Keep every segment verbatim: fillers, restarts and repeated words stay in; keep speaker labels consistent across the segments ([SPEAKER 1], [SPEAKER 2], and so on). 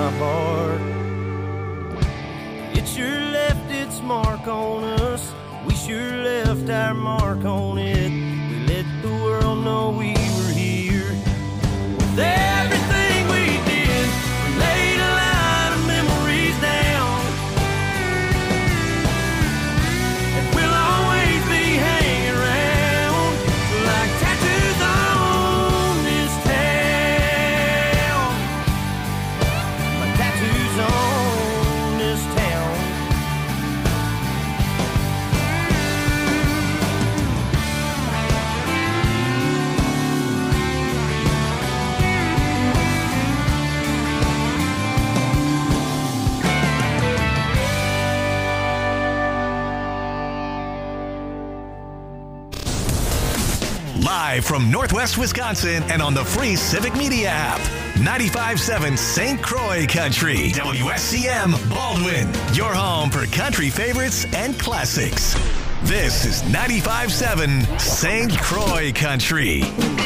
[SPEAKER 1] my heart. It sure left its mark on us. We sure left our mark on it. We let the world know we were here. With everything we did, we laid a lot of memories down. And we'll always be hanging around like tattoos on this town. Like tattoos on this town.
[SPEAKER 2] Live from Northwest Wisconsin and on the free Civic Media app. ninety-five point seven Saint Croix Country. W S C M Baldwin. Your home for country favorites and classics. This is ninety-five point seven Saint Croix Country.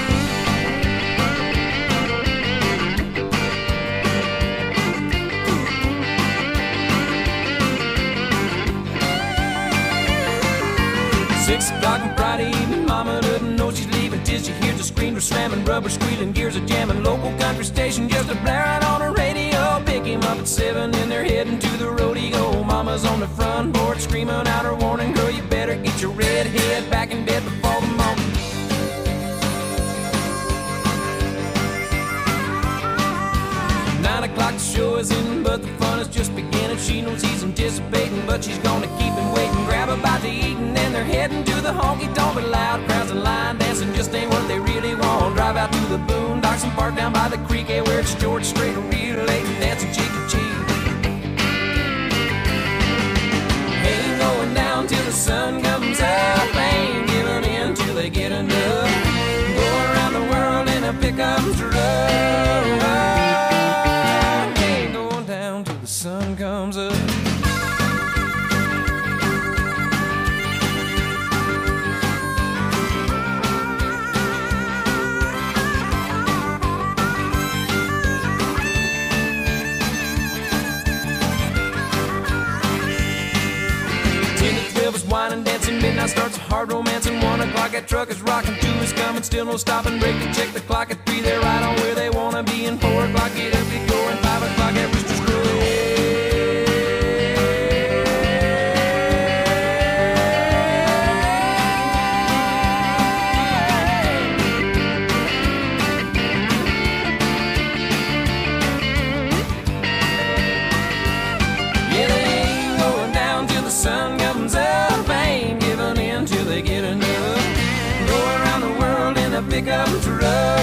[SPEAKER 3] Six o'clock on Friday evening, mama doesn't know she's leaving till she hears the screamer slamming, rubber squealing, gears are jamming, local country station just a blaring on the radio. Pick him up at seven and they're heading to the rodeo. Mama's on the front porch screaming out her warning, girl, you better get your red head back in bed before the morning. Nine o'clock the show is in, but the fun is just beginning. She knows he's anticipating, but she's gonna keep him waiting. Grab a bite to eat and then they're heading to the honky tonk. But loud crowds and line dancing just ain't what they really want. Drive out to the boondocks and park down by the creek, yeah, where it's George Strait real late and dancing cheek to cheek. Ain't going down till the sun comes up, ain't giving in till they get enough. Go around the world in a pickup truck. Sun comes up. Ten to twelve is wine and dancing, midnight starts a hard romancing. One o'clock that truck is rocking, two is coming, still no stopping. Break to check the clock at three, they're right on where they wanna be. And four o'clock get up, get going, five o'clock at Rooster's Crow. Pickup truck,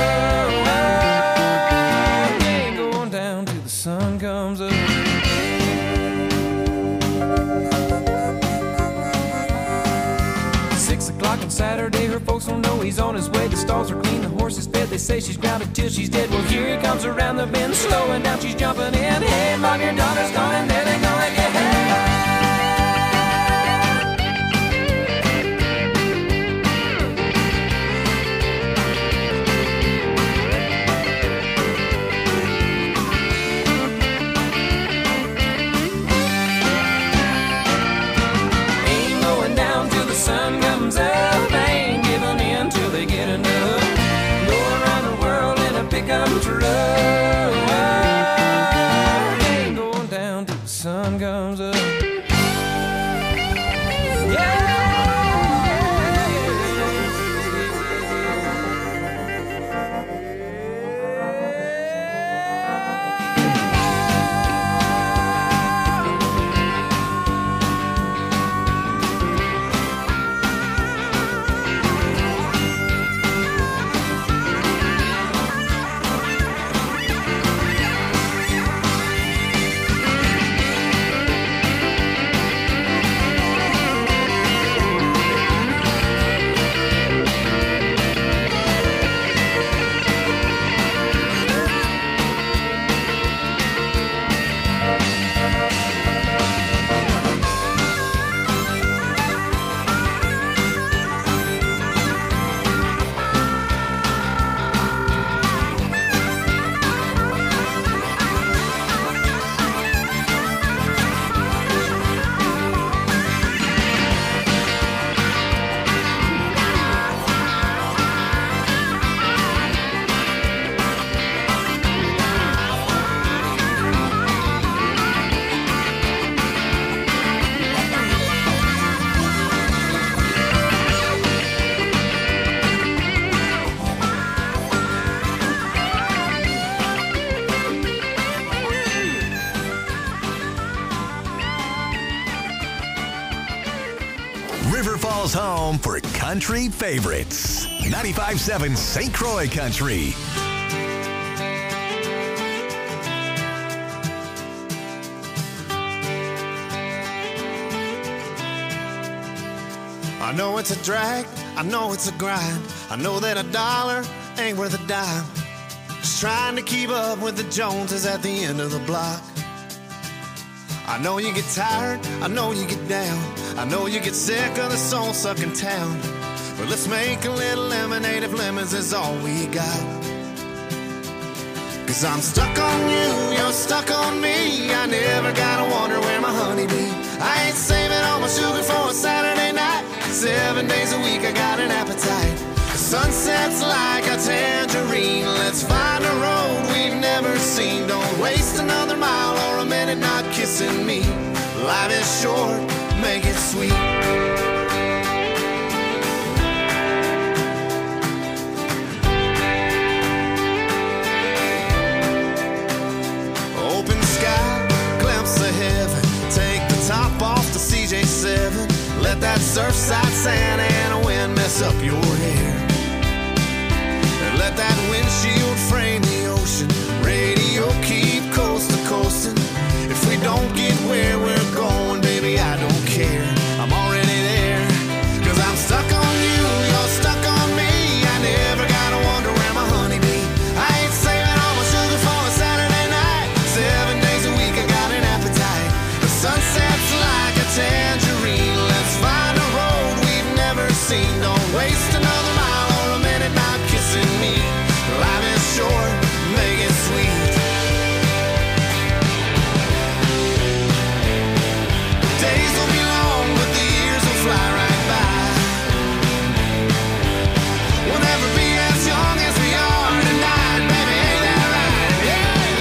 [SPEAKER 3] ain't going down till the sun comes up. Six o'clock on Saturday, her folks don't know he's on his way. The stalls are clean, the horse is fed. They say she's grounded till she's dead. Well, here he comes around the bend, slowing down, she's jumping in. Hey, mom, your daughter's going, there they go again. Pickup truck, ain't going
[SPEAKER 2] River Falls home for country favorites. ninety-five point seven Saint Croix Country.
[SPEAKER 4] I know it's a drag, I know it's a grind. I know that a dollar ain't worth a dime. Just trying to keep up with the Joneses at the end of the block. I know you get tired, I know you get down. I know you get sick of the soul-sucking town. But let's make a little lemonade if lemons is all we got. Cause I'm stuck on you, you're stuck on me. I never gotta wonder where my honey be. I ain't saving all my sugar for a Saturday night. Seven days a week I got an appetite. The sunset's like a tangerine. Let's find a road we've never seen. Don't waste another mile or a minute not kissing me. Life is short, make it sweet. Open sky, glimpse of heaven. Take the top off the C J seven. Let that surfside Santa Ana wind mess up your hair. And let that windshield frame the ocean. Radio keep coast to coasting. If we don't get where we're going, baby, I don't care. I'm already there. Cause I'm stuck on you, you're stuck on me. I never gotta wonder where my honey be. I ain't saving all my sugar for a Saturday night. Seven days a week I got an appetite. The sunset's like a tangerine. Let's find a road we've never seen. Don't waste another mile or a minute not kissing me. Life is short, make it sweet. Days will be long, but the years will fly right by. We'll never be as young as we are tonight, baby, ain't that right? Yeah.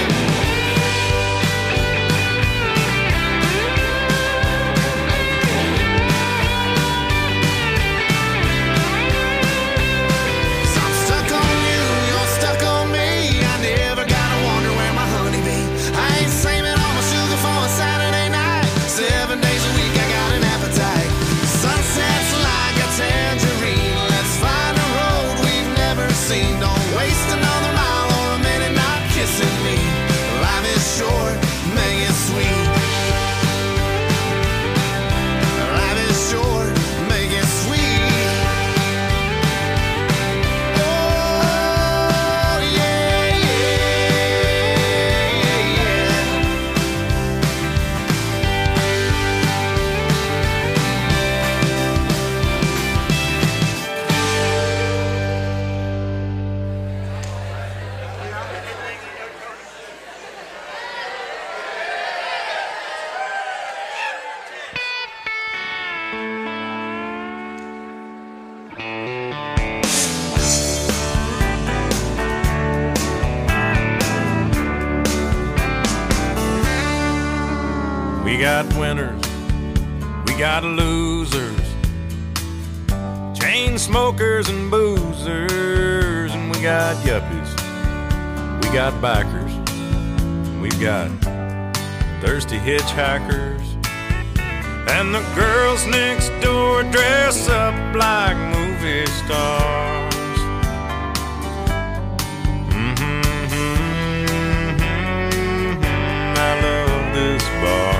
[SPEAKER 4] Cause I'm stuck on you, you're stuck on me. I never gotta wonder where my honey be. I ain't saving all my sugar for a Saturday night. Seven days a week I got an appetite. Sunset's like a tangerine. Let's find a road we've never seen. Don't waste another mile or a minute not kissing me. Life is short, make it sweet. Life is short, make it sweet. Oh, yeah, yeah, yeah.
[SPEAKER 1] We got winners, we got losers, chain smokers and boozers, and we got yuppies, we got bikers, we've got thirsty hitchhikers, and the girls next door dress up like movie stars. Mm-hmm, mm-hmm, I love this bar.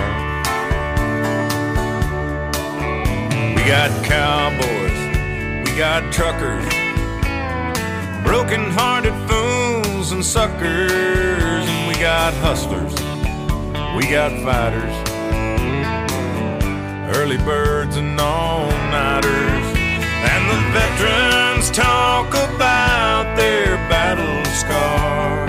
[SPEAKER 1] We got cowboys, we got truckers, broken-hearted fools and suckers, and we got hustlers, we got fighters, early birds and all-nighters, and the veterans talk about their battle scars.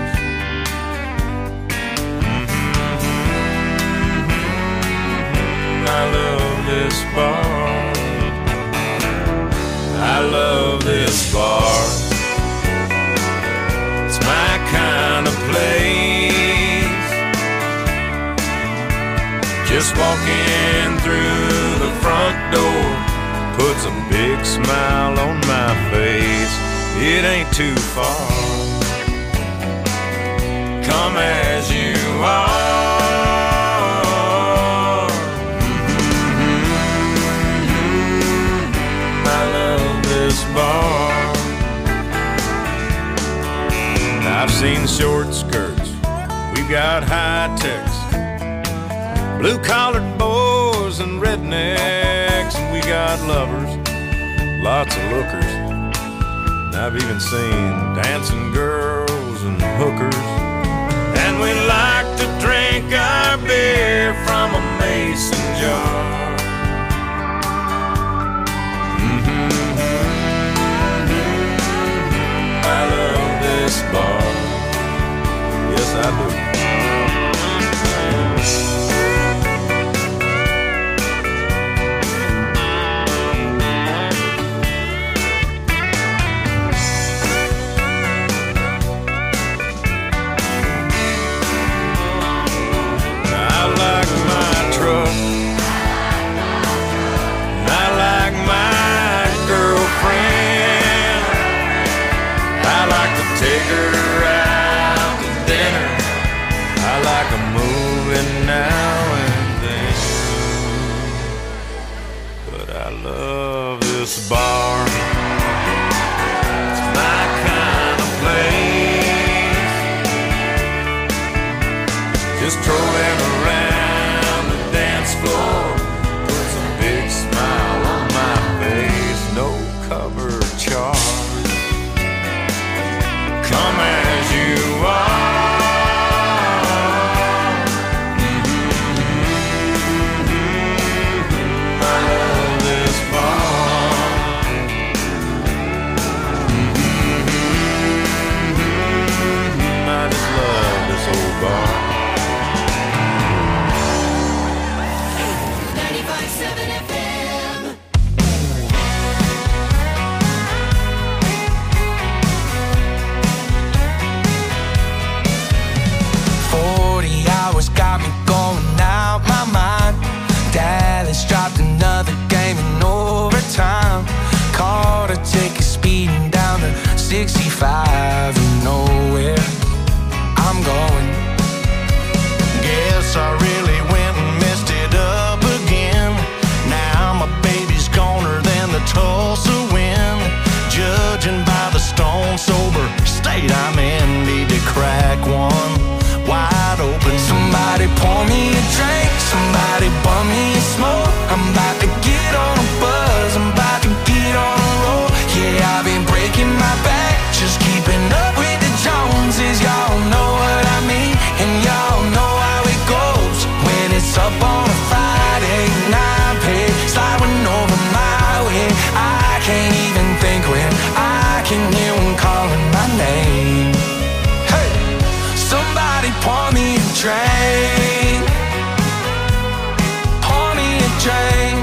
[SPEAKER 1] Mm-hmm, I love this bar. I love this bar. It's my kind of place. Just walking through the front door puts a big smile on my face. It ain't too far. Come as you are. Mm-hmm.
[SPEAKER 5] seen short skirts, we've got high techs, blue-collared boys and rednecks, and we got lovers, lots of lookers. And I've even seen dancing girls and hookers. And we like to drink our beer from a mason jar. Mm-hmm. I love this bar. Yes, I do. Take her out to dinner. I like a movie now and then. But I love this bar. It's my kind of place. Just strolling around the dance floor puts a big smile on my face. No cover charge. Come as you are. Mm-hmm. I love this bar. Mm-hmm. I just love this old bar.
[SPEAKER 6] ninety-five point seven F M.
[SPEAKER 7] Got me going out my mind. Dallas dropped another game in overtime. Caught a ticket speeding down to sixty-five. You know where I'm going.
[SPEAKER 4] Guess I really went and messed it up again. Now my baby's goner than the Tulsa wind. Judging by the stone sober state I'm in, need to crack one wide open.
[SPEAKER 7] Somebody pour me a drink, somebody bum me a smoke. I'm about to get on a buzz, I'm about to get on a roll. Yeah, I've been breaking my back, just keeping up with the Joneses. Y'all know what I mean, and y'all know how it goes. When it's up on a Friday night, pay sliding over my way. I can't even think when I can hear one calling my name. Hey, somebody pour me a drink, pour me a drink.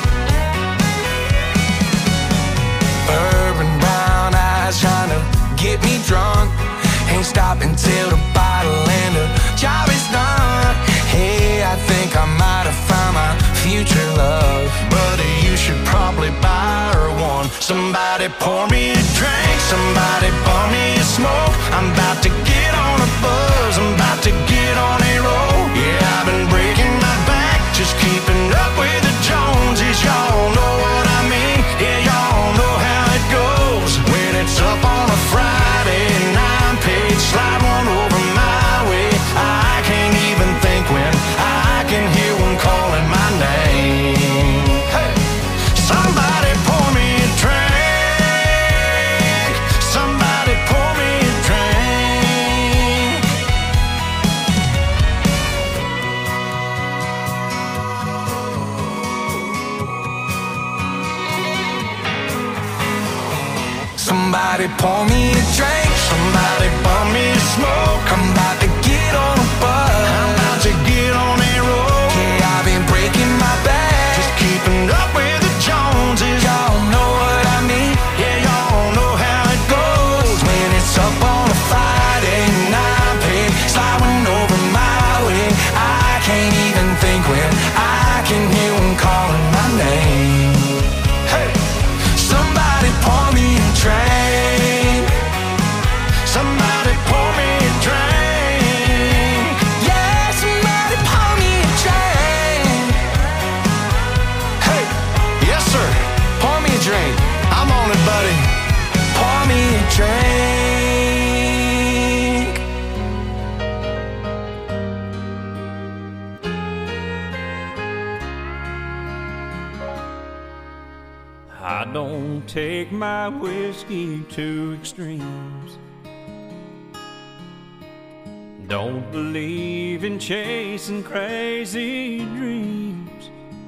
[SPEAKER 7] Bourbon brown eyes trying to get me drunk. Ain't stopping till the bottle and the job is done. Hey, I think I might have found my future love.
[SPEAKER 4] Buddy, you should probably buy her one. Somebody pour me a drink, somebody pour me a smoke. I'm about to get on a buzz, I'm about to get on a roll. Yeah, I've been breaking my back, just keeping up with the Joneses. Y'all know what I mean, yeah, y'all know how it goes. When it's up on a Friday nine page, slide one over my way. I can't even think when I can hear one calling my name. Hey, somebody pour me a drink, somebody pour me a drink.
[SPEAKER 7] Somebody pour me a drink, somebody pour me a smoke. I'm about to get on a buzz, I'm about to get on a roll. Yeah, I've been breaking my back,
[SPEAKER 4] Just keeping up with the Joneses.
[SPEAKER 7] y'all know what I mean.
[SPEAKER 4] Yeah, y'all know how it goes.
[SPEAKER 7] When it's up on a Friday night, pay sliding over my way. I can't even think when I can hear one calling my name. Hey, somebody pour me a drink,
[SPEAKER 4] Somebody pour me a drink.
[SPEAKER 1] I don't take my whiskey to extremes. Don't believe in chasing crazy dreams.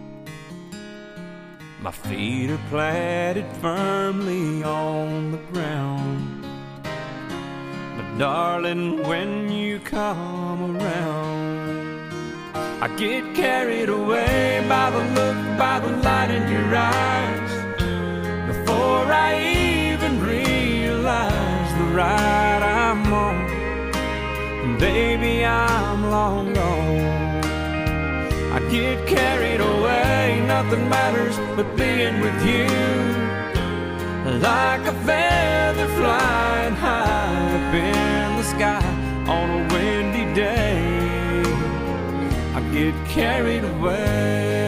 [SPEAKER 1] My feet are planted firmly on the ground. But darling, when you come around, I get carried away by the look, by the light in your eyes. Before I even realize the ride I'm on, baby, I'm long gone. I get carried away, nothing matters but being with you. Like a feather flying high up in the sky on a windy day, I get carried away.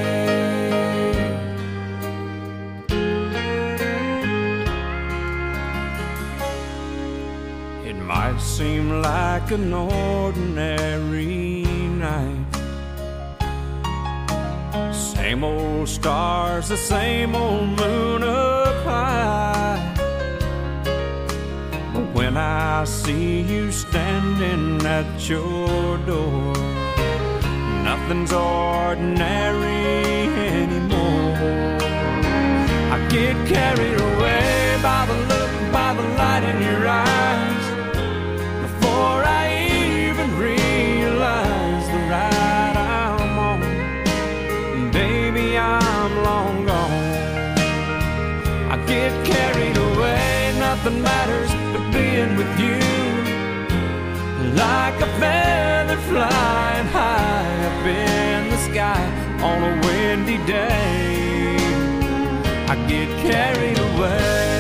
[SPEAKER 1] It might seem like an ordinary night, same old stars, the same old moon up high. But when I see you standing at your door, nothing's ordinary anymore. I get carried away by the look, by the light in your eyes. Before I even realize the ride I'm on, baby, I'm long gone. I get carried away, nothing matters but being with you. Like a feather flying high up in the sky on a windy day, I get carried away.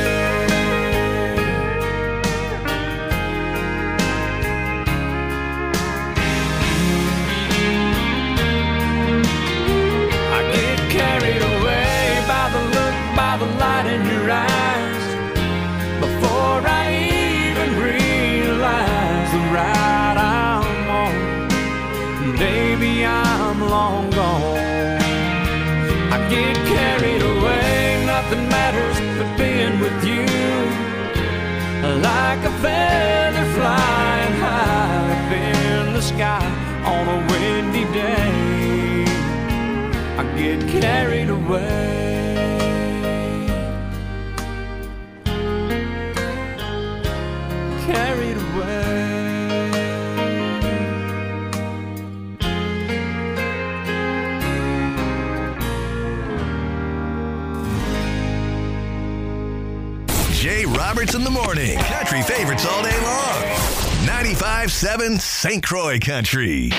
[SPEAKER 1] Carried away by the look, by the light in your eyes. Before I even realize the ride I'm on, baby, I'm long gone. I get carried away, nothing matters but being with you. Like a feather flying high up in the sky on a windy day, I get carried away. Carried away.
[SPEAKER 2] Jay Roberts in the morning. Country favorites all day long. ninety-five seven Saint Croix Country.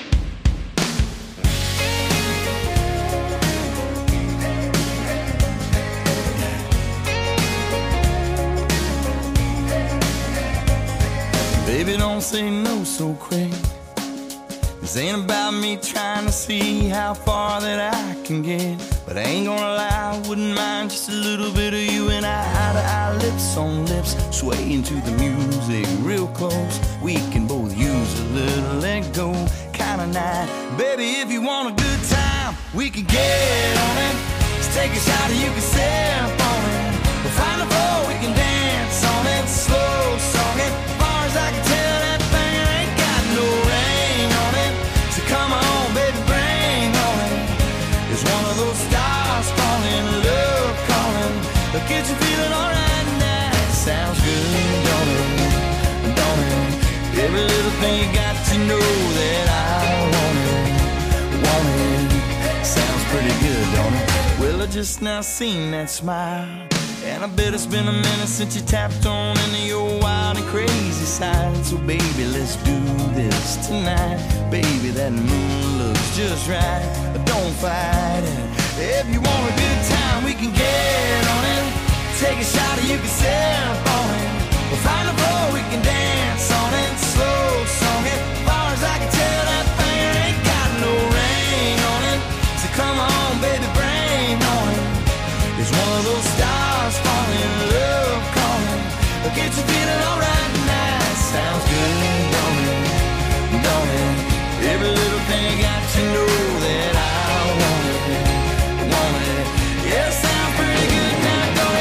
[SPEAKER 8] Baby, don't say no so quick. This ain't about me trying to see how far that I can get. But I ain't gonna lie, I wouldn't mind just a little bit of you and I, eye to eye, lips on lips, swaying to the music real close. We can both use a little let go kind of night. Baby, if you want a good time, we can get on it. Let's take a shot and you can sip on it. We'll find a floor, we can dance on it. Slow song it. I can tell that thing ain't got no rain on it. So come on, baby, bring on it. It's one of those stars falling, love calling. Look at you feeling alright now. Sounds good, don't it? Don't it? Every little thing you got to know that I want it. Want it. Sounds pretty good, don't it? Well, I just now seen that smile, and I bet it's been a minute since you tapped on into your wild and crazy side. So baby, let's do this tonight. Baby, that moon looks just right. Don't fight it. If you want a good time, we can get on it. Take a shot or you can sip on it. We'll find a floor, we can dance on it. Slow song it. As far as I can tell, that thing ain't got no rain on it. So come on, baby, bring on it. It's one of those stars falling, love calling. Look at you feeling alright now. Sounds good, don't it? Don't it? Every little thing you got to know that I want it. Want it. Yeah, sounds pretty good now, don't it?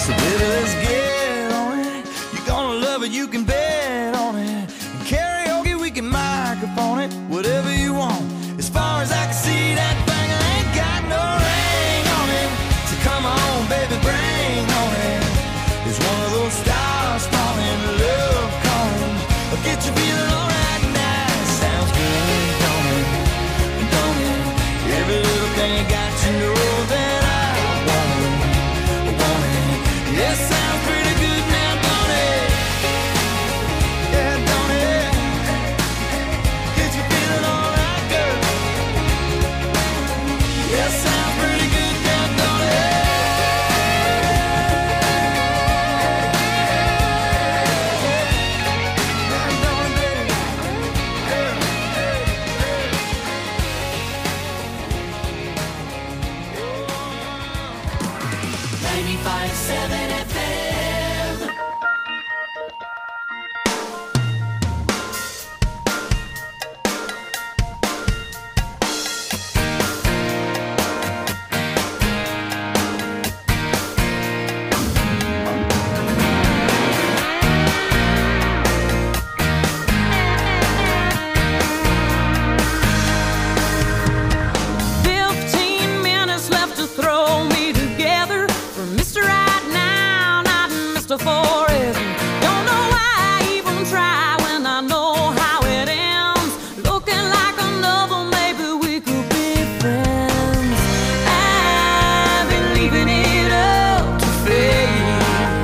[SPEAKER 8] So baby, let's get on it. You're gonna love it, you can bet on it. And karaoke, we can microphone it. Whatever you want. As far as I can see, that thing ain't got no ring on it. So come on, baby, bring on it. It's one of those stars falling, love calling. I'll get you feeling alright now. Sounds good, don't it? Don't it? Every little thing got you know that I want it. Want it. Yeah, sounds pretty good now, don't it? Yeah, don't it? Get you feeling alright, girl. Yeah, sounds pretty good now, don't it?
[SPEAKER 6] ninety-five seven F M.
[SPEAKER 9] Fifteen minutes left to throw me together for Mister Right Now, not Mister Forever. Don't know why I even try when I know how it ends. Looking like another, maybe we could be friends. I've been leaving it up to fate.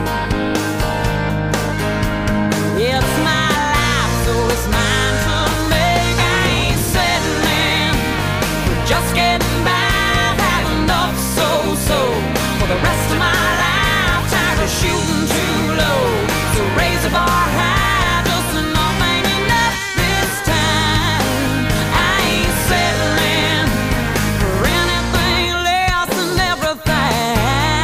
[SPEAKER 9] It's my life, so it's mine to make. I ain't settling for just getting by. I've had enough, so-so for the rest of my life. Tired of shooting too low, so raise the bar high. Just enough ain't enough this time. I ain't settling for anything less than everything.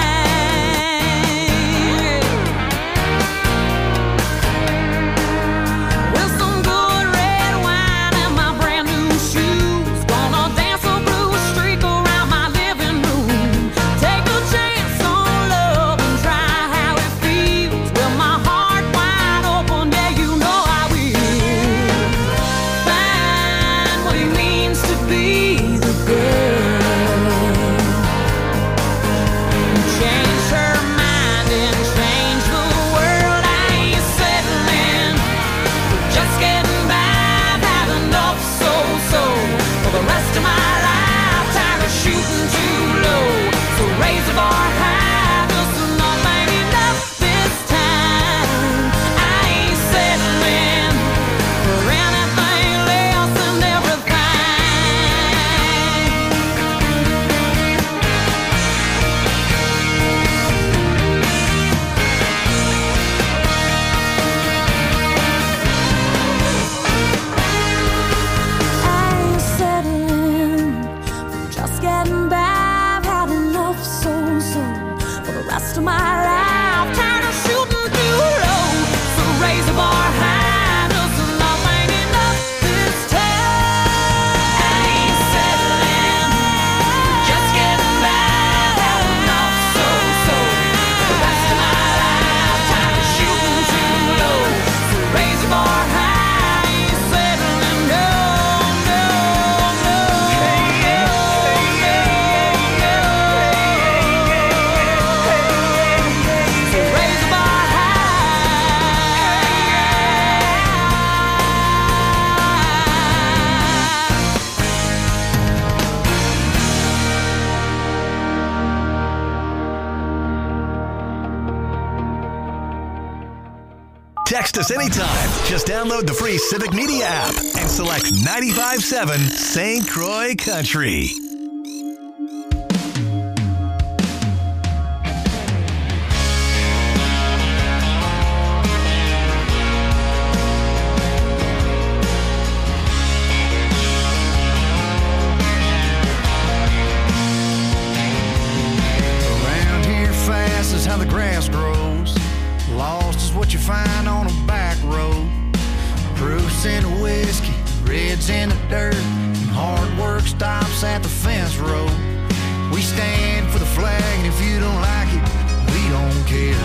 [SPEAKER 9] With some good red wine and my brand new shoes, gonna dance a blue streak around my living room. Take a chance on love and try how it feels. With my heart wide open, yeah, you know I will. Find what it means to be the girl. Change her mind and change the world. I ain't settling for just getting by. I've had enough, so-so for the rest of my life. Tired of shooting too low, so raise the bar high. Just enough ain't enough this time. I ain't settling for anything less than everything. I ain't settling for just getting by. I've had enough, so-so for the rest of my life. Tired of shooting too low, so raise the bar high. Just enough ain't enough this time. I ain't settling for just getting by. I've had enough, so-so for the rest of my life. Tired of shooting too low, so raise the bar high. I ain't settling, no, no, no. So raise the bar
[SPEAKER 2] Text us anytime. Just download the free Civic Media app and select ninety-five point seven Saint Croix Country.
[SPEAKER 4] Around here fast is how the grass grows. Lost is what you find on a back road. Proofs in the whiskey, reds in the dirt, and hard work stops at the fence road. We stand for the flag, and if you don't like it, we don't care.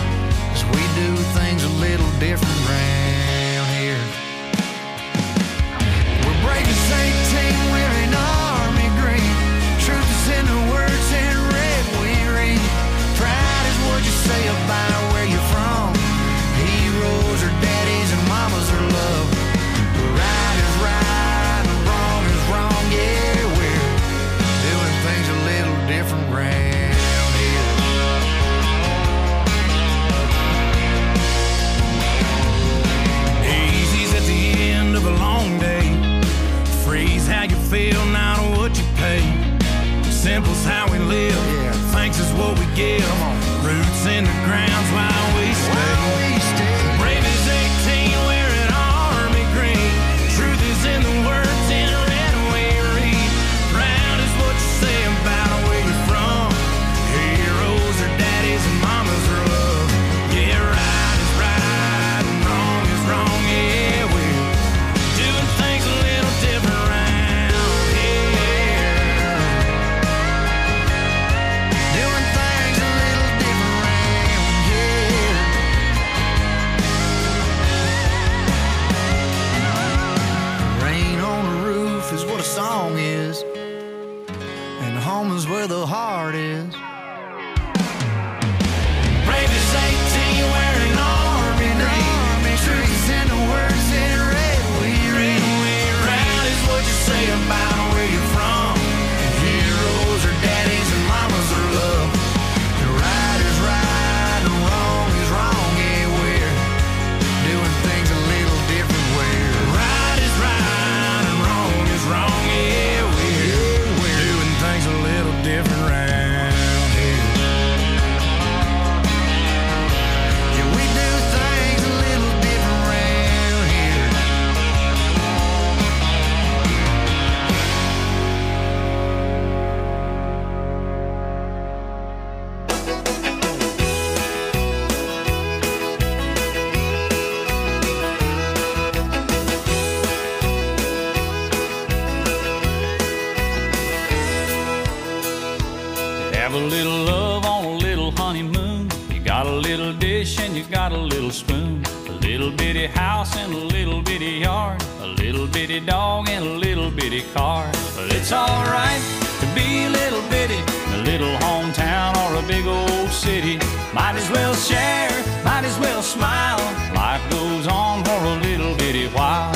[SPEAKER 1] Yeah, come on. Roots in the ground's why we stay. Brave as eighteen wearing army green. Truth is in the words in red we read. Proud is what you say about where you're from. Heroes are daddies and mamas are love. Yeah, right is right and wrong is wrong. Yeah, we're doing things a little different round here. Doing things a little different round here. Rain on the roof is what a song is, and home is where the heart is. Brave as eighteen wearing army green. Truth is in the words in red we read. Proud is what you say about where you're from. Heroes are daddies and mamas are love. The right is right and wrong is wrong. Yeah, we're doing things a little different. Where right is right and wrong is wrong. Yeah, we're, we're doing things a little different round here. Yeah, we do things a little different round here.
[SPEAKER 3] Have a little love on a little honeymoon. You got a little dish and you got a little spoon. A little bitty house and a little bitty yard. A little bitty dog and a little bitty car. But it's alright to be a little bitty in a little hometown or a big old city. Might as well share, might as well smile. Life goes on for a little bitty while.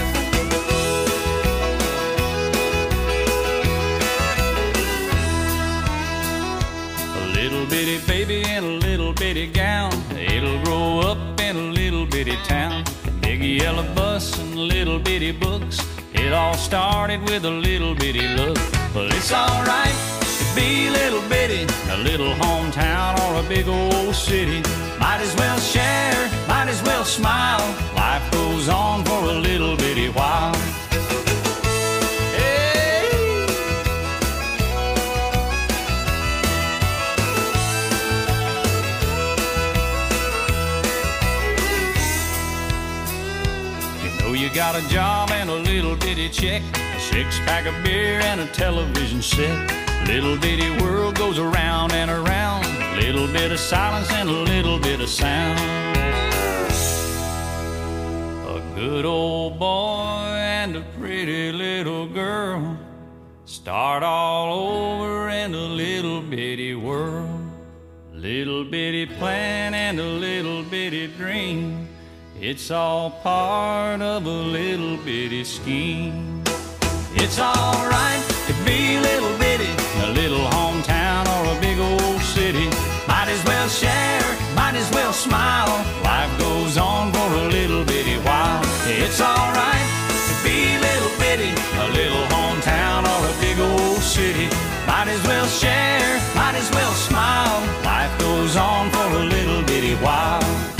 [SPEAKER 3] A little bitty baby in a little bitty gown. It'll grow up in a little bitty town. Big yellow bus and little bitty books. It all started with a little bitty look. But it's alright to be a little bitty in a little hometown or a big old city. Might as well share, might as well smile. Life goes on for a little bitty while. You got a job and a little bitty check, a six pack of beer and a television set. Little bitty world goes around and around. Little bit of silence and a little bit of sound. A good old boy and a pretty little girl start all over in a little bitty world. Little bitty plan and a little bitty dream. It's all part of a little bitty scheme. It's alright to be a little bitty in a little hometown or a big old city. Might as well share, might as well smile. Life goes on for a little bitty while. It's alright to be a little bitty in a little hometown or a big old city. Might as well share, might as well smile. Life goes on for a little bitty while.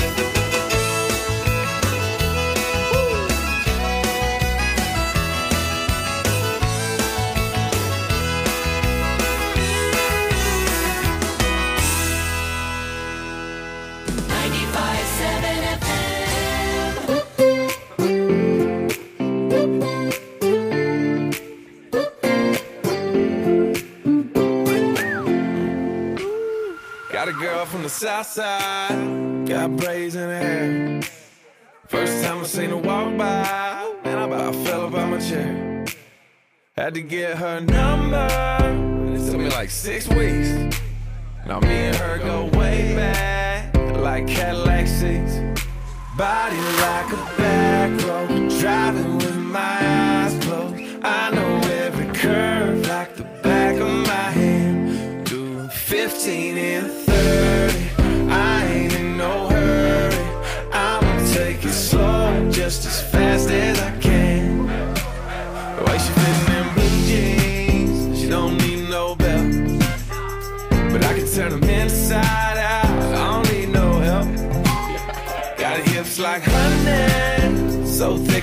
[SPEAKER 8] Got a girl from the south side, got braids in her hair. First time I seen her walk by, man, I about fell up out my chair. Had to get her number, it took me like six weeks. Now me and her go way back, like Cadillac seats. Body like a back road, driving with my eyes closed. I know every curve like the back of my hand. Doing fifteen and thirty, I ain't in no hurry. I'ma take it slow, just as fast as I can. The way she fitting in blue jeans, she don't need no belt, but I can turn them into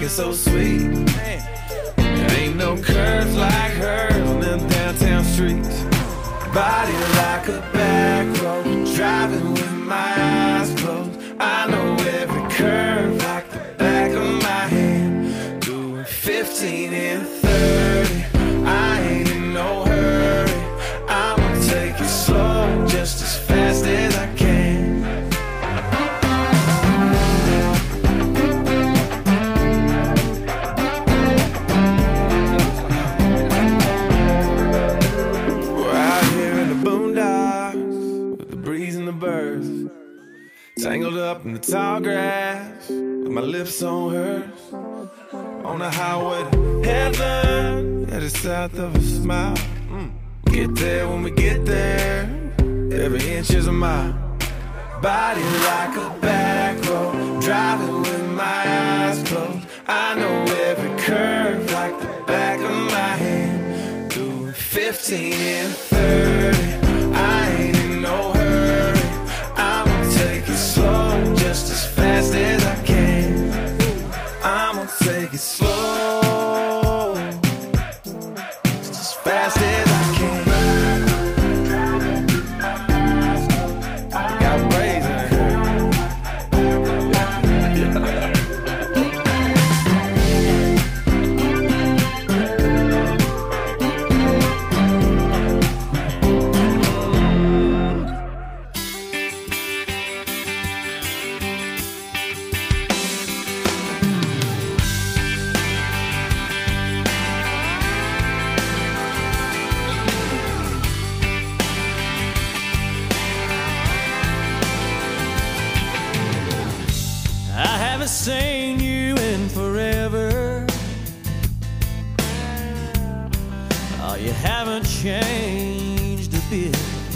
[SPEAKER 8] make it so sweet. There ain't no curves like hers on them downtown streets. Body like a back road, driving with my eyes closed. I know every curve like the back of my hand. Doing fifteen and thirty, I ain't in no hurry. I'ma take it slow, just as fast as I can. Tangled up in the tall grass, with my lips on hers. On the highway to heaven, headed south of a smile. Mm. Get there when we get there, every inch is a mile. Body like a back road, driving with my eyes closed. I know every curve like the back of my hand. Doing fifteen and thirty, I ain't in no hurry. I'ma take it slow, just as fast as I can. I'ma take it slow, just as fast as I can. Got brains in
[SPEAKER 1] seen you in forever. Oh, you haven't changed a bit.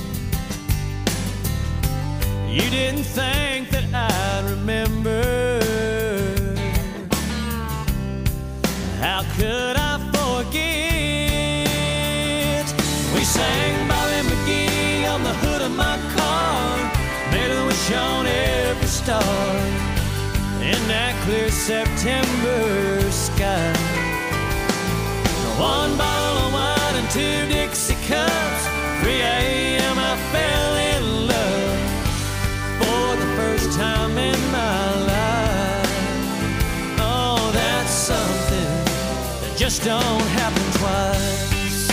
[SPEAKER 1] You didn't think that I'd remember. How could I forget? We sang Bobby McGee on the hood of my car, made a wish on every star. In that clear September sky, one bottle of wine and two Dixie cups. three a.m. I fell in love for the first time in my life. Oh, that's something that just don't happen twice.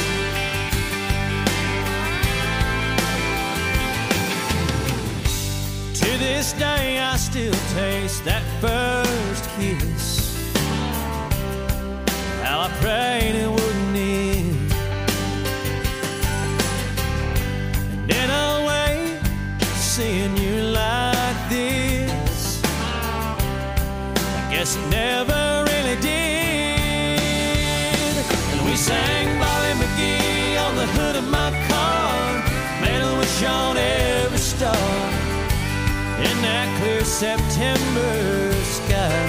[SPEAKER 1] To this day I still taste that first kiss. How I prayed it wouldn't end. And in a way, seeing you like this, I guess it never really did. And we sang Bobby McGee on the hood of my car, made a wish on every star. In that clear September sky,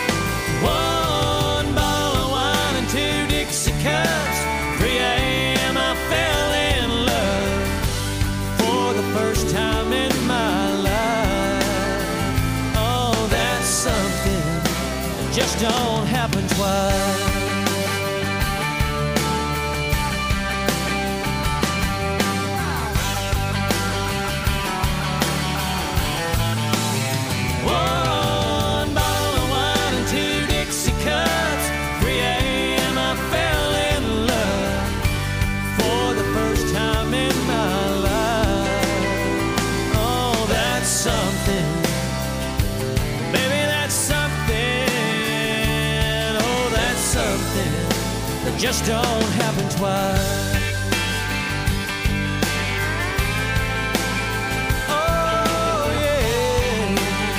[SPEAKER 1] one bottle of wine and two Dixie cups. three a.m. I fell in love for the first time in my life. Oh, that's something that just don't happen twice. Just don't happen twice. Oh yeah.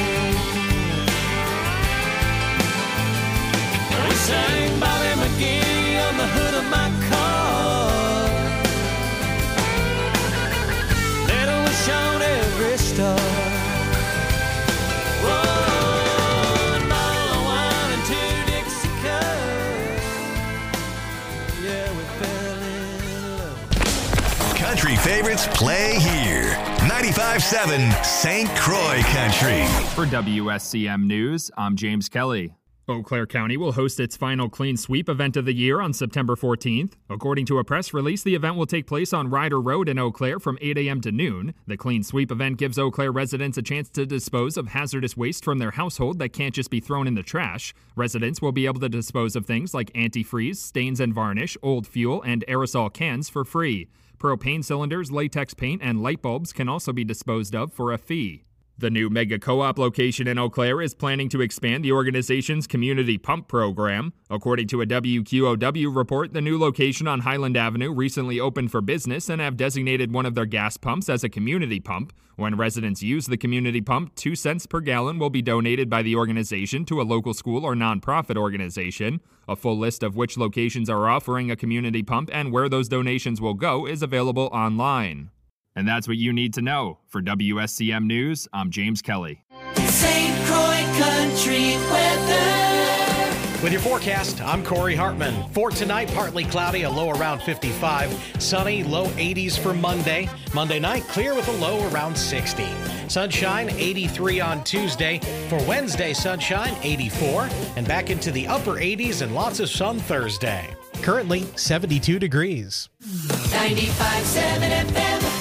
[SPEAKER 1] We sang Bobby McGee on the hood of my car, made a wish on every star.
[SPEAKER 2] Country favorites play here. ninety-five point seven Saint Croix Country.
[SPEAKER 10] For W S C M News, I'm James Kelly. Eau Claire County will host its final Clean Sweep event of the year on September fourteenth. According to a press release, the event will take place on Ryder Road in Eau Claire from eight a.m. to noon. The Clean Sweep event gives Eau Claire residents a chance to dispose of hazardous waste from their household that can't just be thrown in the trash. Residents will be able to dispose of things like antifreeze, stains and varnish, old fuel, and aerosol cans for free. Propane cylinders, latex paint, and light bulbs can also be disposed of for a fee. The new Mega Co-op location in Eau Claire is planning to expand the organization's community pump program. According to a W Q O W report, the new location on Highland Avenue recently opened for business and have designated one of their gas pumps as a community pump. When residents use the community pump, two cents per gallon will be donated by the organization to a local school or nonprofit organization. A full list of which locations are offering a community pump and where those donations will go is available online. And that's what you need to know. For W S C M News, I'm James Kelly.
[SPEAKER 6] Saint Croix Country Weather.
[SPEAKER 11] With your forecast, I'm Corey Hartman. For tonight, partly cloudy, a low around fifty-five. Sunny, low eighties for Monday. Monday night, clear with a low around sixty. Sunshine, eighty-three on Tuesday. For Wednesday, sunshine, eighty-four. And back into the upper eighties and lots of sun Thursday. Currently, seventy-two degrees.
[SPEAKER 6] ninety-five point seven F M.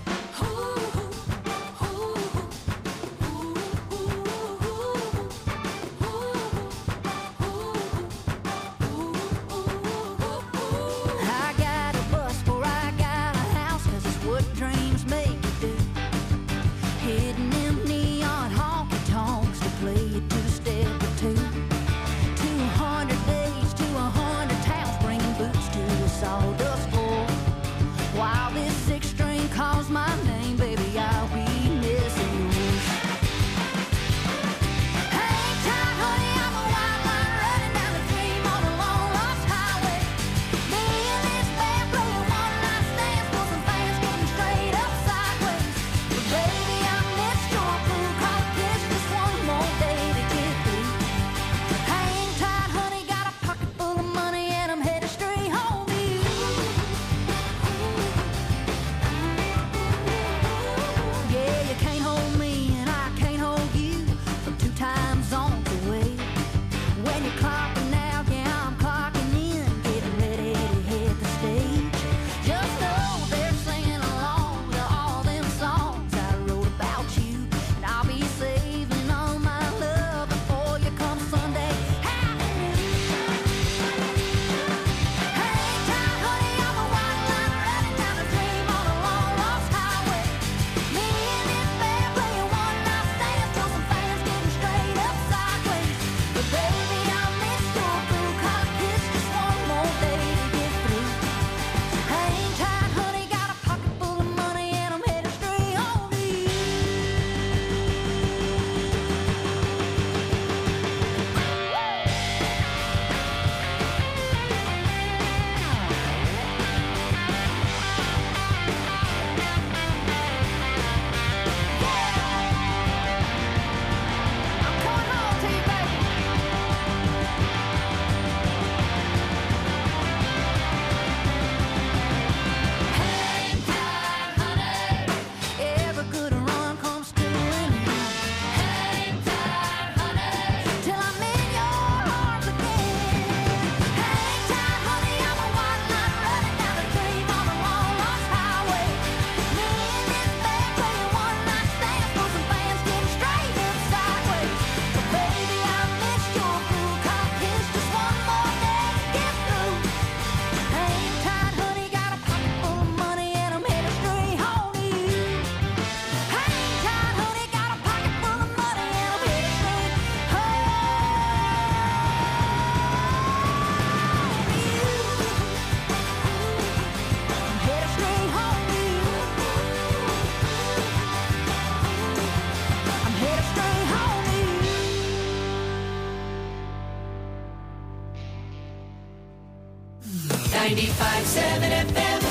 [SPEAKER 6] ninety-five point seven F M.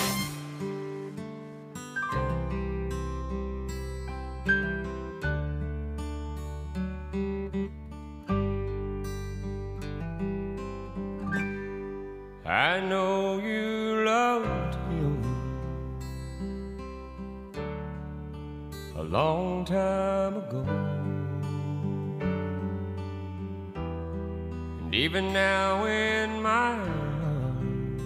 [SPEAKER 1] I know you loved him a long time ago,
[SPEAKER 12] And even now in my arms,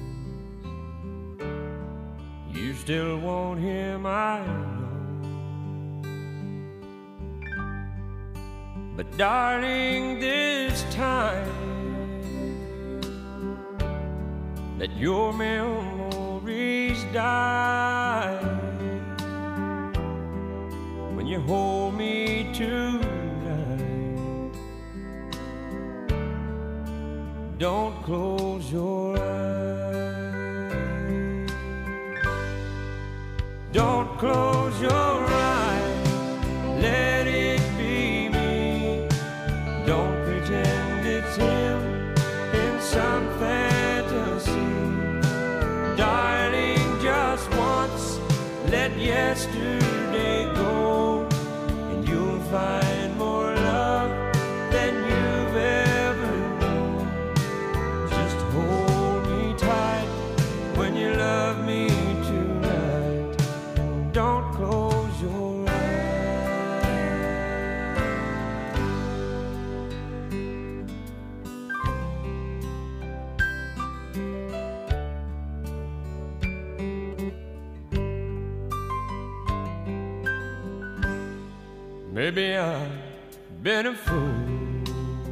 [SPEAKER 12] you still want him, I know. But darling, this time, let your memories die. When you hold me tonight, don't close your eyes. Don't close your eyes. Let it be me. Don't pretend it's him in some fantasy. Darling, just once, let yesterday go, and you'll find more love than you've ever known. Just hold me tight when you love me tonight, and don't close your Maybe I've been a fool,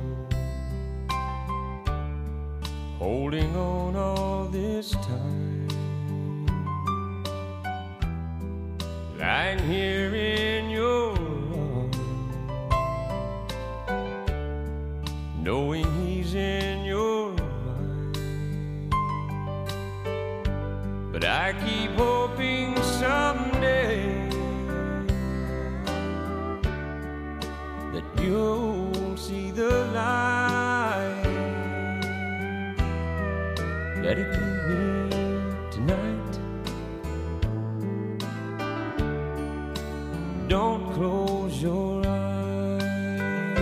[SPEAKER 12] holding on all this time, lying here in your arms, knowing he's in your mind. But I keep hoping someday that you'll see the light. Let it be me tonight. Don't close your eyes.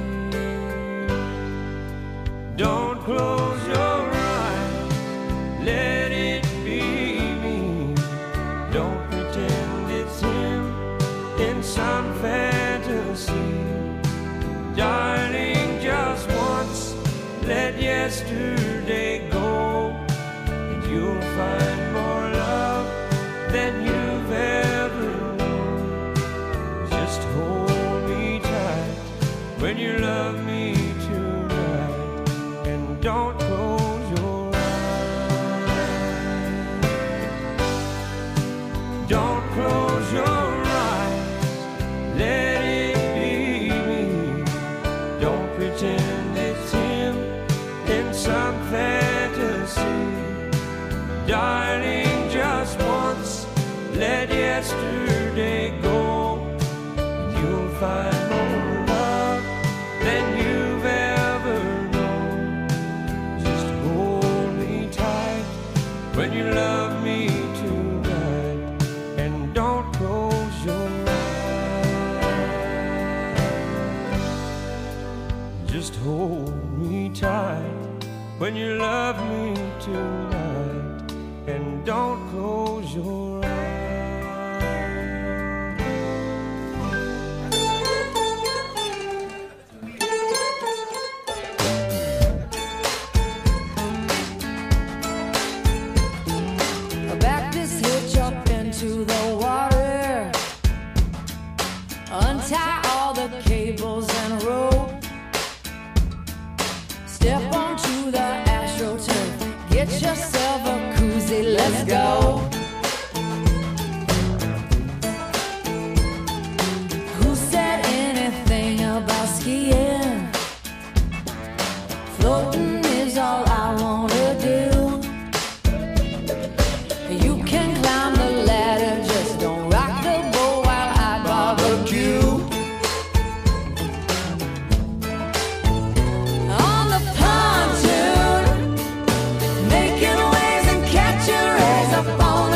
[SPEAKER 12] Don't close your eyes. Let it be me. Don't pretend it's him in some fantasy. Darling, just once, let yesterday go, and you'll find more love than you've ever known. Just hold me tight when you love me tonight, and don't close your eyes. Don't close your eyes. Let it pretend it's him in some fantasy. Darling, just once, let yesterday go, and you'll find more love than you've ever known. Just hold me tight when you love me tonight, and don't close your eyes. Just hold me tight when you love me tonight, and don't close your eyes.
[SPEAKER 9] Back this hitch up into the water, untie all the cables and rope. Step onto the AstroTurf, get yourself a koozie, let's go. Who said anything about skiing? Floating is all I wanna do. You can climb the ladder, just don't rock the boat while I barbecue. Up on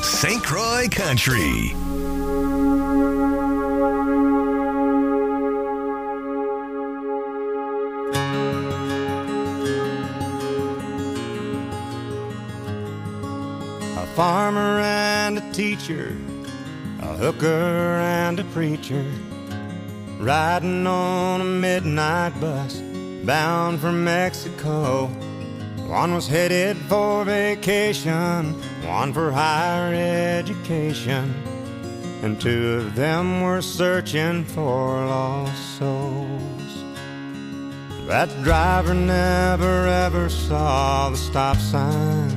[SPEAKER 2] Saint Croix Country.
[SPEAKER 13] A farmer and a teacher, a hooker and a preacher, riding on a midnight bus bound for Mexico. One was headed for vacation, one for higher education, and two of them were searching for lost souls. That driver never ever saw the stop sign,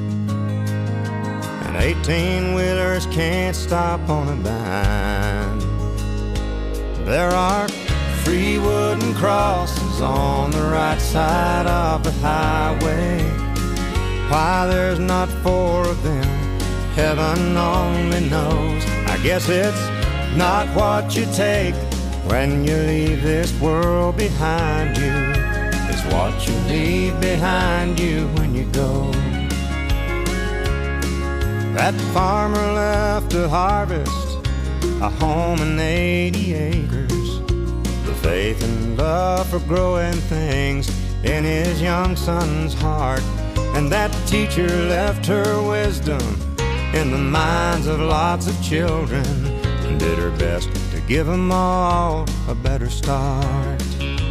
[SPEAKER 13] and eighteen-wheelers can't stop on a dime. There are three wooden crosses on the right side of the highway. Why there's not four of them, heaven only knows. I guess it's not what you take when you leave this world behind you. It's what you leave behind you when you go. That farmer left to harvest a home and eighty acres, the faith and love for growing things in his young son's heart. And that teacher left her wisdom in the minds of lots of children and did her best to give them all a better start.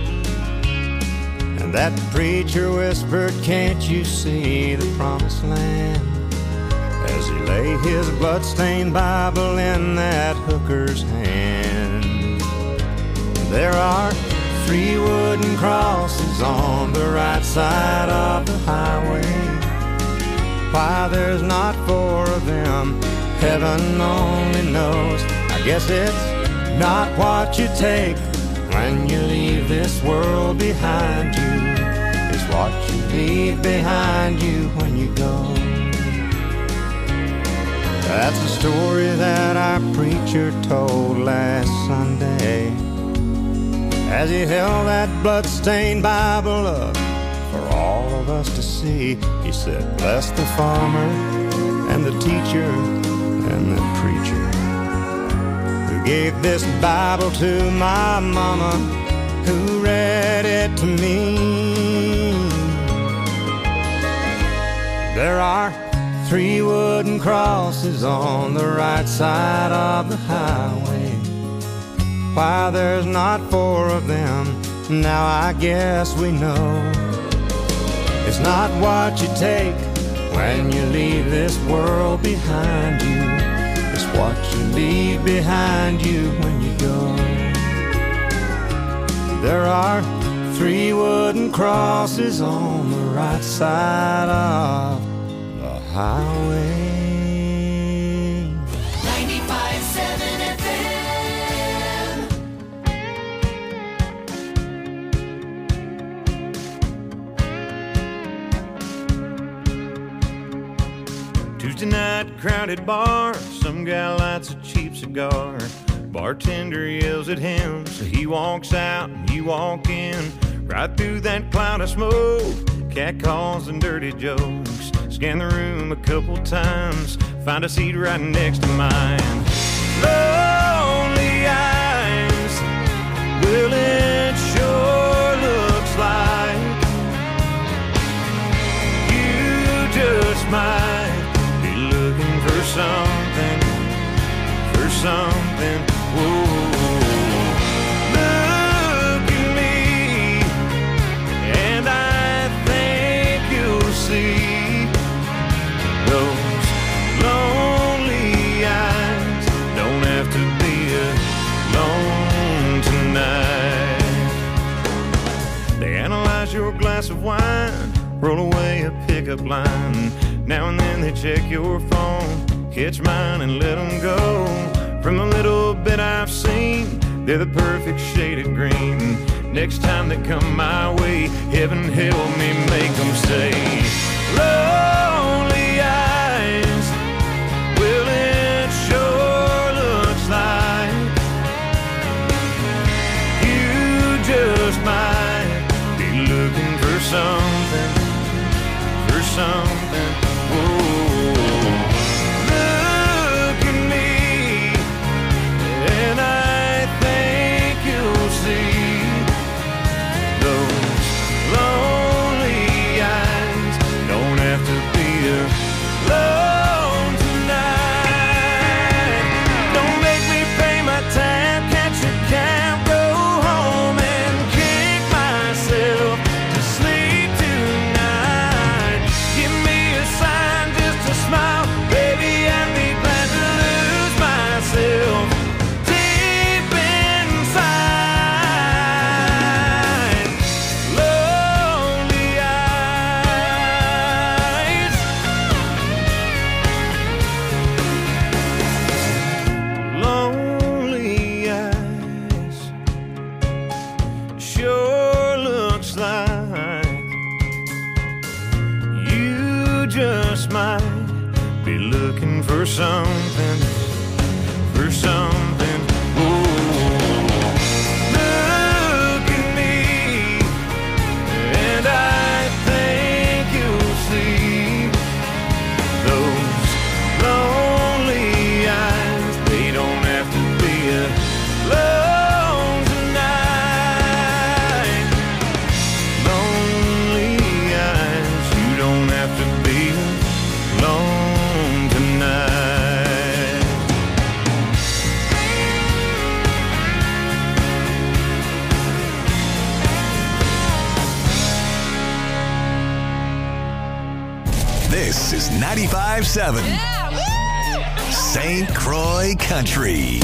[SPEAKER 13] And that preacher whispered, "Can't you see the promised land?" as he lay his blood-stained Bible in that hooker's hand. There are three wooden crosses on the right side of the highway. Why there's not four of them, heaven only knows. I guess it's not what you take when you leave this world behind you. It's what you leave behind you when you go. That's the story that our preacher told last Sunday as he held that blood-stained Bible up for all of us to see. He said, "Bless the farmer and the teacher and the preacher who gave this Bible to my mama, who read it to me." There are three wooden crosses on the right side of the highway. Why there's not four of them, now I guess we know. It's not what you take when you leave this world behind you. It's what you leave behind you when you go. There are three wooden crosses on the right side of the highway.
[SPEAKER 6] ninety-five seven F M.
[SPEAKER 1] Tuesday night, crowded bar, some guy lights a cheap cigar. Bartender yells at him, so he walks out and you walk in. Right through that cloud of smoke, cat calls and dirty jokes. Scan the room a couple times, find a seat right next to mine. Lonely eyes, well it sure looks like you just might be looking for something, for something. Whoa, look at me, and I think you'll see those lonely eyes don't have to be alone tonight. They analyze your glass of wine, roll away a pickup line. Now and then they check your phone, catch mine and let them go. From the little bit I've seen, they're the perfect shade of green. Next time they come my way, heaven help me make them say, lonely eyes, well it sure looks like you just might be looking for something, for something. Whoa, look
[SPEAKER 2] This is ninety-five seven Saint Croix Country.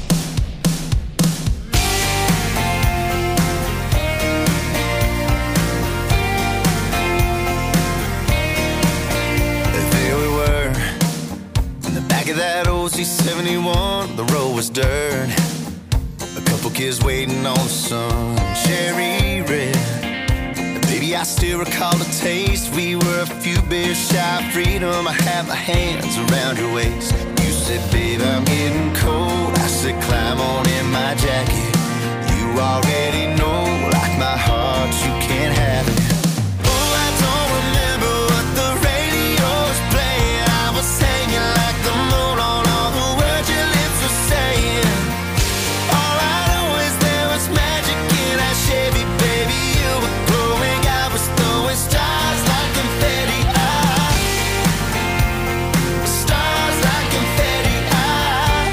[SPEAKER 4] There we were, in the back of that old C seventy-one. The road was dirt, a couple kids waiting on the sun, cherry red. Baby, I still recall the taste. We were a few beers shy of freedom. I had my hands around your waist. You said, babe, I'm getting cold. I said, climb on in my jacket. You already know, like my heart, you can't have it. Oh, I don't remember what the radio's playing. I was hanging like the moon on all the words your lips were saying. All I know is there was magic in that Chevy, baby. You were glowing. I was throwing stars like confetti. Ah, stars like confetti. Ah,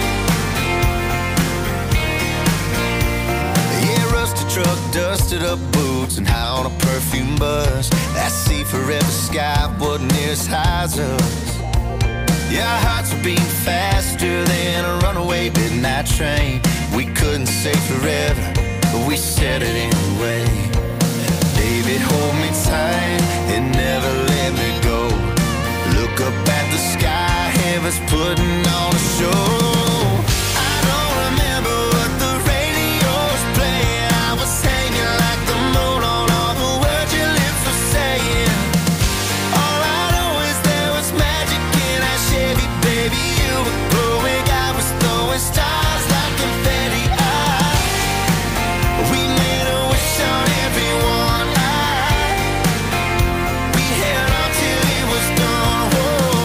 [SPEAKER 4] yeah, rusty truck, dusted up boots, and high on a perfume buzz. That sea forever sky wasn't near as high as us. Yeah, our hearts were beating faster than a runaway midnight train. We couldn't say forever, but we said it anyway. Baby, hold me tight and never let me go. Look up at the sky, heaven's putting on a show. I don't remember what the radio's playing. I was hanging like the moon on all the words your lips were saying. All I know is there was magic in that Chevy, baby. You were glowing. I was throwing stars like confetti. Ah, we made a wish on everyone. Ah, we held on till it was done. Whoa.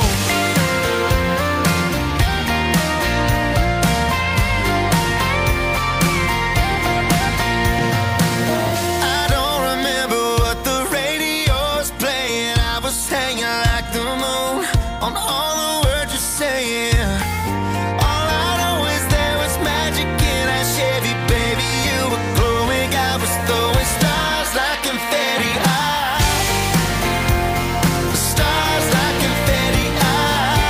[SPEAKER 4] I don't remember what the radio's playing. I was hanging like the moon on all the words you're saying. All I know is there was magic in that Chevy, baby. You were glowing. I was throwing stars like confetti. Ah, stars like confetti. Ah,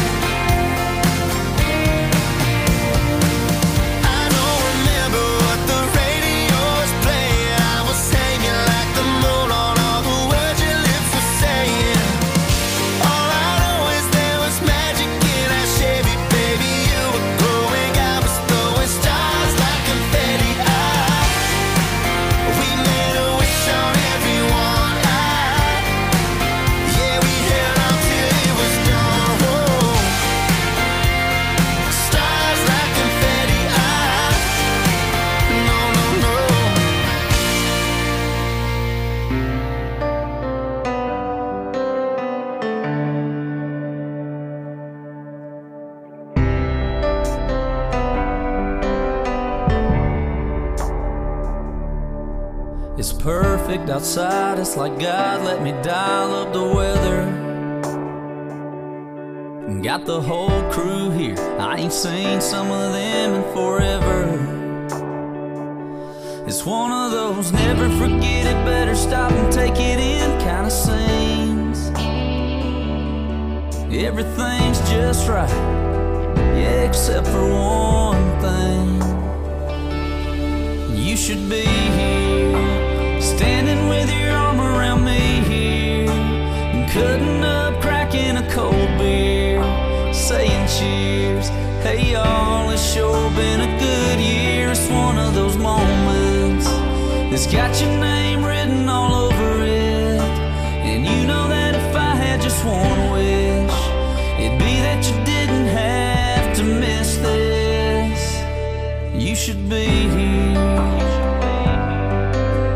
[SPEAKER 4] I don't remember what the radio's playing. I was hanging like the moon on all the words your lips were saying. All I know is there was magic in that Chevy, baby. You were glowing. I was throwing stars like confetti. Ah, we made a wish on everyone. Ah, yeah, we held on till it was done. Whoa. Stars like confetti. Ah, no, no, no.
[SPEAKER 3] It's perfect outside, it's like God let me dial up the weather. Got the whole crew here, I ain't seen some of them in forever. It's one of those never forget it, better stop and take it in kind of scenes. Everything's just right, yeah, except for one thing. You should be here, standing with your arm around me here, cutting up, cracking a cold beer, saying cheers. Hey y'all, it's sure been a good year. It's one of those moments that's got your name written all over it. And you know that if I had just one wish, it'd be that you didn't have to miss this. You should be here.